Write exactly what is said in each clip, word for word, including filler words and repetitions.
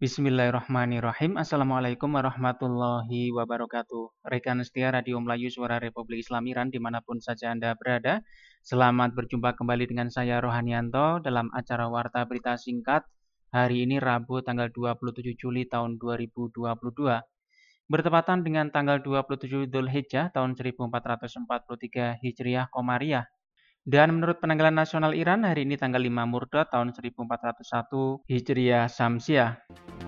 Bismillahirrahmanirrahim. Assalamualaikum warahmatullahi wabarakatuh. Rekan setia Radio Melayu Suara Republik Islam Iran dimanapun saja Anda berada. Selamat berjumpa kembali dengan saya Rohanianto dalam acara Warta Berita Singkat. Hari ini Rabu tanggal dua puluh tujuh Juli tahun dua ribu dua puluh dua. Bertepatan dengan tanggal dua puluh tujuh Dzulhijjah tahun seribu empat ratus empat puluh tiga Hijriah Qamariyah. Dan menurut penanggalan nasional Iran, hari ini tanggal lima Murdad tahun seribu empat ratus satu Hijriah Syamsiah.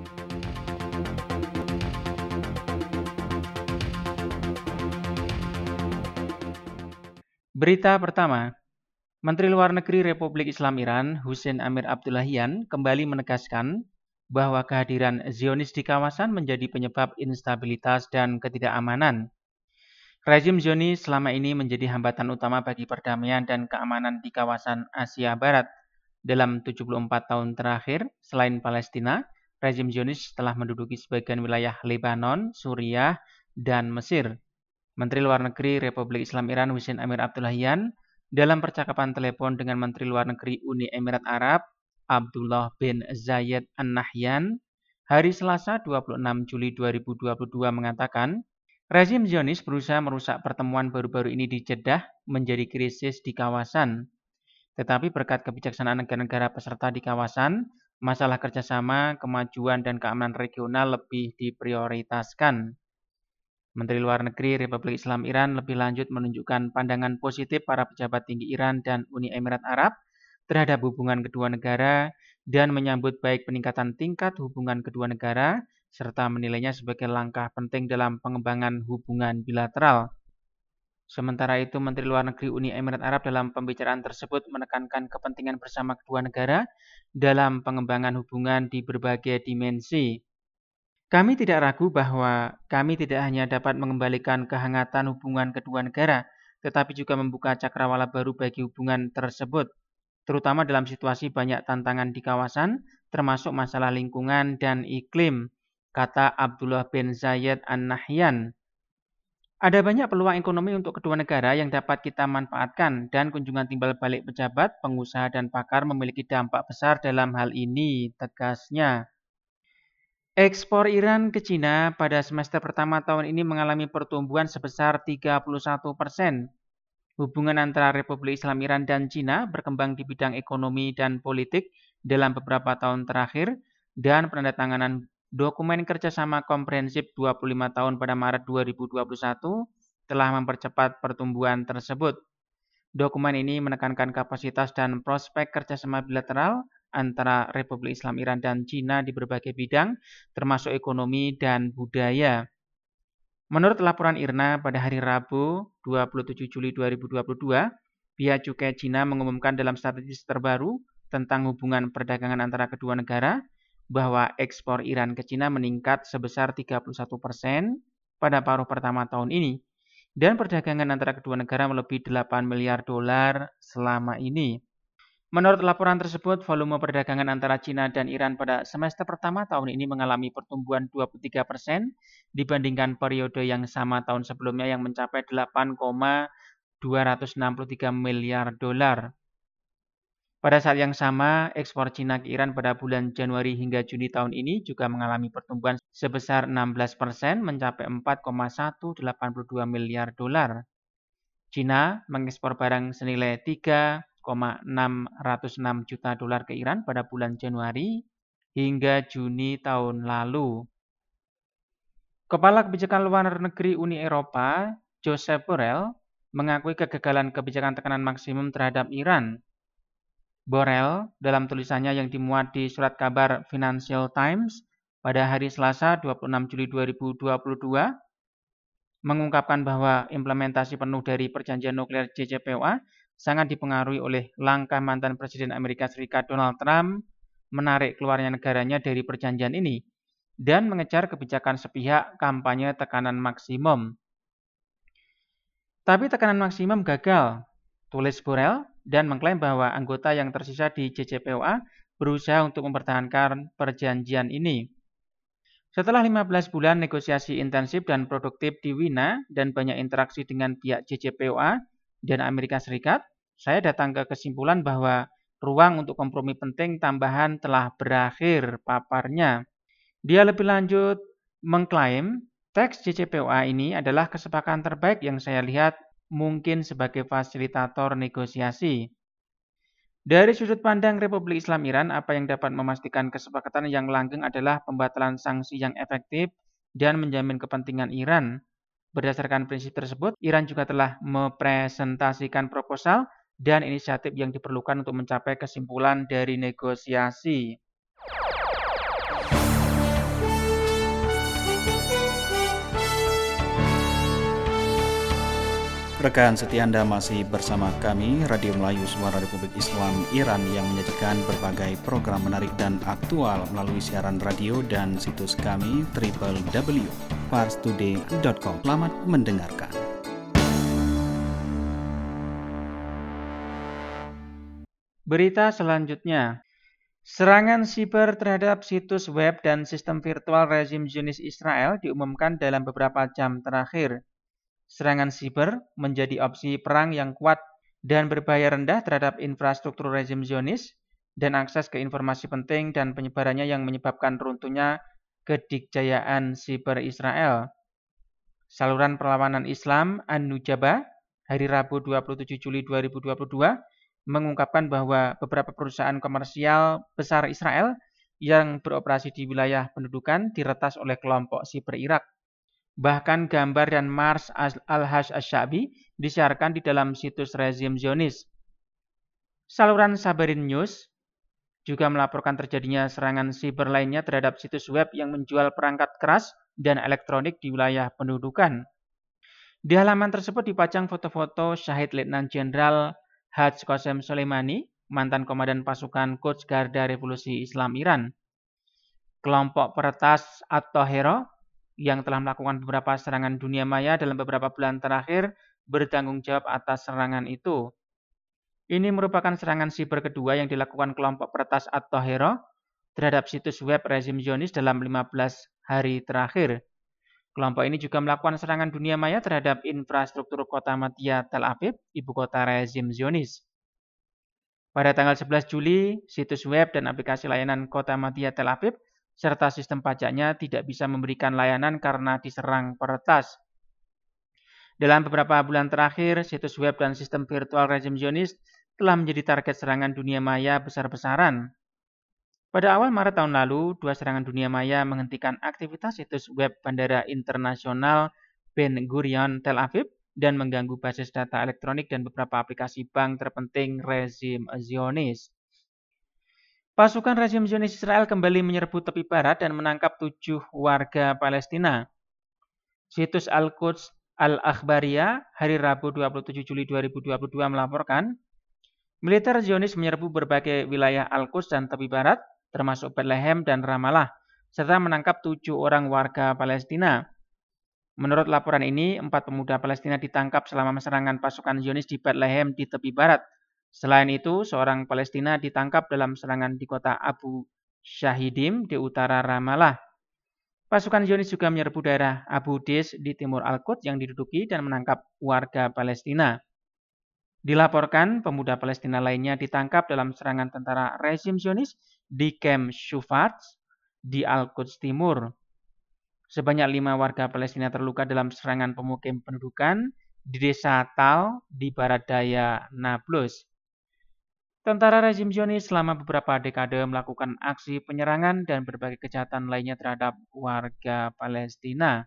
Berita pertama, Menteri Luar Negeri Republik Islam Iran, Hussein Amir Abdullahian, kembali menegaskan bahwa kehadiran Zionis di kawasan menjadi penyebab instabilitas dan ketidakamanan. Rezim Zionis selama ini menjadi hambatan utama bagi perdamaian dan keamanan di kawasan Asia Barat. Dalam tujuh puluh empat tahun terakhir, selain Palestina, rezim Zionis telah menduduki sebagian wilayah Lebanon, Suriah, dan Mesir. Menteri Luar Negeri Republik Islam Iran Hussein Amir Abdullahian dalam percakapan telepon dengan Menteri Luar Negeri Uni Emirat Arab Abdullah bin Zayed An-Nahyan hari Selasa dua puluh enam Juli dua ribu dua puluh dua mengatakan, rezim Zionis berusaha merusak pertemuan baru-baru ini di Jeddah menjadi krisis di kawasan. Tetapi berkat kebijaksanaan negara-negara peserta di kawasan, masalah kerjasama, kemajuan, dan keamanan regional lebih diprioritaskan. Menteri Luar Negeri Republik Islam Iran lebih lanjut menunjukkan pandangan positif para pejabat tinggi Iran dan Uni Emirat Arab terhadap hubungan kedua negara dan menyambut baik peningkatan tingkat hubungan kedua negara serta menilainya sebagai langkah penting dalam pengembangan hubungan bilateral. Sementara itu, Menteri Luar Negeri Uni Emirat Arab dalam pembicaraan tersebut menekankan kepentingan bersama kedua negara dalam pengembangan hubungan di berbagai dimensi. Kami tidak ragu bahwa kami tidak hanya dapat mengembalikan kehangatan hubungan kedua negara, tetapi juga membuka cakrawala baru bagi hubungan tersebut, terutama dalam situasi banyak tantangan di kawasan, termasuk masalah lingkungan dan iklim, kata Abdullah bin Zayed An-Nahyan. Ada banyak peluang ekonomi untuk kedua negara yang dapat kita manfaatkan dan kunjungan timbal balik pejabat, pengusaha, dan pakar memiliki dampak besar dalam hal ini, tegasnya. Ekspor Iran ke Cina pada semester pertama tahun ini mengalami pertumbuhan sebesar tiga puluh satu persen. Hubungan antara Republik Islam Iran dan Cina berkembang di bidang ekonomi dan politik dalam beberapa tahun terakhir dan penandatanganan dokumen kerjasama komprehensif dua puluh lima tahun pada Maret dua ribu dua puluh satu telah mempercepat pertumbuhan tersebut. Dokumen ini menekankan kapasitas dan prospek kerjasama bilateral antara Republik Islam Iran dan Cina di berbagai bidang, termasuk ekonomi dan budaya. Menurut laporan I R N A pada hari Rabu, dua puluh tujuh Juli dua ribu dua puluh dua, Bea Cukai Cina mengumumkan dalam statistik terbaru tentang hubungan perdagangan antara kedua negara bahwa ekspor Iran ke Cina meningkat sebesar tiga puluh satu persen pada paruh pertama tahun ini, dan perdagangan antara kedua negara melebihi delapan miliar dolar selama ini. Menurut laporan tersebut, volume perdagangan antara Cina dan Iran pada semester pertama tahun ini mengalami pertumbuhan dua puluh tiga persen dibandingkan periode yang sama tahun sebelumnya yang mencapai delapan koma dua enam tiga miliar dolar. Pada saat yang sama, ekspor Cina ke Iran pada bulan Januari hingga Juni tahun ini juga mengalami pertumbuhan sebesar enam belas persen mencapai empat koma seratus delapan puluh dua miliar dolar. Cina mengekspor barang senilai tiga koma enam nol enam juta dolar ke Iran pada bulan Januari hingga Juni tahun lalu. Kepala Kebijakan Luar Negeri Uni Eropa, Josep Borrell, mengakui kegagalan kebijakan tekanan maksimum terhadap Iran. Borrell, dalam tulisannya yang dimuat di surat kabar Financial Times pada hari Selasa dua puluh enam Juli dua ribu dua puluh dua, mengungkapkan bahwa implementasi penuh dari perjanjian nuklir J C P O A sangat dipengaruhi oleh langkah mantan Presiden Amerika Serikat Donald Trump menarik keluarnya negaranya dari perjanjian ini dan mengejar kebijakan sepihak kampanye tekanan maksimum. Tapi tekanan maksimum gagal, tulis Borrell, dan mengklaim bahwa anggota yang tersisa di J C P O A berusaha untuk mempertahankan perjanjian ini. Setelah lima belas bulan negosiasi intensif dan produktif di Wina dan banyak interaksi dengan pihak J C P O A dan Amerika Serikat, saya datang ke kesimpulan bahwa ruang untuk kompromi penting tambahan telah berakhir, paparnya. Dia lebih lanjut mengklaim teks J C P O A ini adalah kesepakatan terbaik yang saya lihat mungkin sebagai fasilitator negosiasi. Dari sudut pandang Republik Islam Iran, apa yang dapat memastikan kesepakatan yang langgeng adalah pembatalan sanksi yang efektif dan menjamin kepentingan Iran. Berdasarkan prinsip tersebut, Iran juga telah mempresentasikan proposal dan inisiatif yang diperlukan untuk mencapai kesimpulan dari negosiasi. Rekan setia Anda masih bersama kami, Radio Melayu Suara Republik Islam Iran yang menyajikan berbagai program menarik dan aktual melalui siaran radio dan situs kami w w w titik pars today titik com. Selamat mendengarkan. Berita selanjutnya, serangan siber terhadap situs web dan sistem virtual rezim Zionis Israel diumumkan dalam beberapa jam terakhir. Serangan siber menjadi opsi perang yang kuat dan berbahaya rendah terhadap infrastruktur rezim Zionis dan akses ke informasi penting dan penyebarannya yang menyebabkan runtuhnya kedikjayaan siber Israel. Saluran Perlawanan Islam An-Nujaba hari Rabu dua puluh tujuh Juli dua ribu dua puluh dua mengungkapkan bahwa beberapa perusahaan komersial besar Israel yang beroperasi di wilayah pendudukan diretas oleh kelompok siber Irak. Bahkan gambar dan Mars Al-Hajj Asy-Sya'bi disiarkan di dalam situs rezim Zionis. Saluran Sabarin News juga melaporkan terjadinya serangan siber lainnya terhadap situs web yang menjual perangkat keras dan elektronik di wilayah pendudukan. Di halaman tersebut dipajang foto-foto Syahid Letnan Jenderal Haj Qasem Soleimani, mantan komandan pasukan Quds Garda Revolusi Islam Iran. Kelompok peretas At-Tahera yang telah melakukan beberapa serangan dunia maya dalam beberapa bulan terakhir bertanggung jawab atas serangan itu. Ini merupakan serangan siber kedua yang dilakukan kelompok peretas At-Tahera terhadap situs web rezim Zionis dalam lima belas hari terakhir. Kelompok ini juga melakukan serangan dunia maya terhadap infrastruktur kota Matia Tel Aviv, ibu kota rezim Zionis. Pada tanggal sebelas Juli, situs web dan aplikasi layanan kota Matia Tel Aviv serta sistem pajaknya tidak bisa memberikan layanan karena diserang peretas. Dalam beberapa bulan terakhir, situs web dan sistem virtual rezim Zionis telah menjadi target serangan dunia maya besar-besaran. Pada awal Maret tahun lalu, dua serangan dunia maya menghentikan aktivitas situs web Bandara Internasional Ben Gurion Tel Aviv dan mengganggu basis data elektronik dan beberapa aplikasi bank terpenting rezim Zionis. Pasukan rezim Zionis Israel kembali menyerbu tepi barat dan menangkap tujuh warga Palestina. Situs Al-Quds Al-Akhbariyah hari Rabu dua puluh tujuh Juli dua ribu dua puluh dua melaporkan, militer Zionis menyerbu berbagai wilayah Al-Quds dan tepi barat, termasuk Bethlehem dan Ramallah, serta menangkap tujuh orang warga Palestina. Menurut laporan ini, empat pemuda Palestina ditangkap selama serangan pasukan Zionis di Bethlehem di tepi barat. Selain itu, seorang Palestina ditangkap dalam serangan di kota Abu Shahidim di utara Ramallah. Pasukan Zionis juga menyerbu daerah Abu Dis di timur Al-Quds yang diduduki dan menangkap warga Palestina. Dilaporkan, pemuda Palestina lainnya ditangkap dalam serangan tentara rezim Zionis di Camp Shufat di Al-Quds Timur. Sebanyak lima warga Palestina terluka dalam serangan pemukim pendudukan di desa Tal di barat daya Nablus. Tentara rezim Zionis selama beberapa dekade melakukan aksi penyerangan dan berbagai kejahatan lainnya terhadap warga Palestina.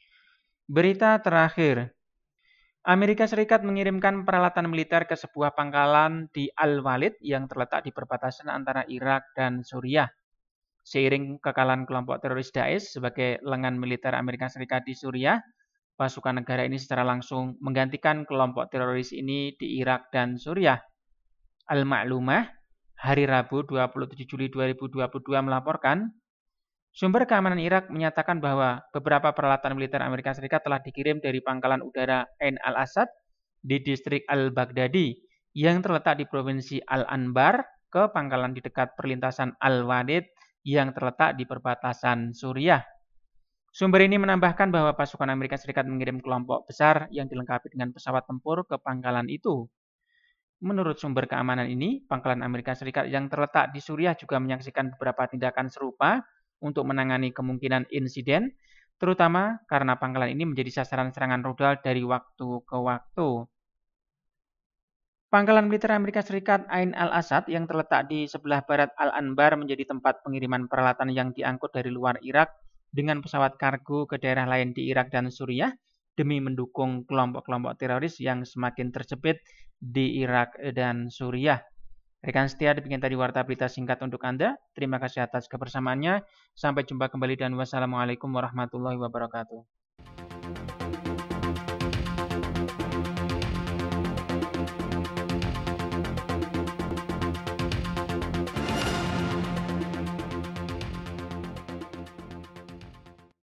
Berita terakhir, Amerika Serikat mengirimkan peralatan militer ke sebuah pangkalan di Al-Walid yang terletak di perbatasan antara Irak dan Suriah. Seiring kekalahan kelompok teroris Daesh sebagai lengan militer Amerika Serikat di Suriah, pasukan negara ini secara langsung menggantikan kelompok teroris ini di Irak dan Suriah. Al-Ma'lumah hari Rabu dua puluh tujuh Juli dua ribu dua puluh dua melaporkan, sumber keamanan Irak menyatakan bahwa beberapa peralatan militer Amerika Serikat telah dikirim dari pangkalan udara Ain al-Asad di distrik Al-Baghdadi yang terletak di provinsi Al-Anbar ke pangkalan di dekat perlintasan Al-Walid yang terletak di perbatasan Suriah. Sumber ini menambahkan bahwa pasukan Amerika Serikat mengirim kelompok besar yang dilengkapi dengan pesawat tempur ke pangkalan itu. Menurut sumber keamanan ini, pangkalan Amerika Serikat yang terletak di Suriah juga menyaksikan beberapa tindakan serupa untuk menangani kemungkinan insiden, terutama karena pangkalan ini menjadi sasaran serangan rudal dari waktu ke waktu. Pangkalan militer Amerika Serikat Ain al-Asad yang terletak di sebelah barat Al-Anbar menjadi tempat pengiriman peralatan yang diangkut dari luar Irak dengan pesawat kargo ke daerah lain di Irak dan Suriah demi mendukung kelompok-kelompok teroris yang semakin terjepit di Irak dan Suriah. Rekan setia, demikian tadi warta berita singkat untuk Anda. Terima kasih atas kebersamaannya. Sampai jumpa kembali dan wassalamualaikum warahmatullahi wabarakatuh.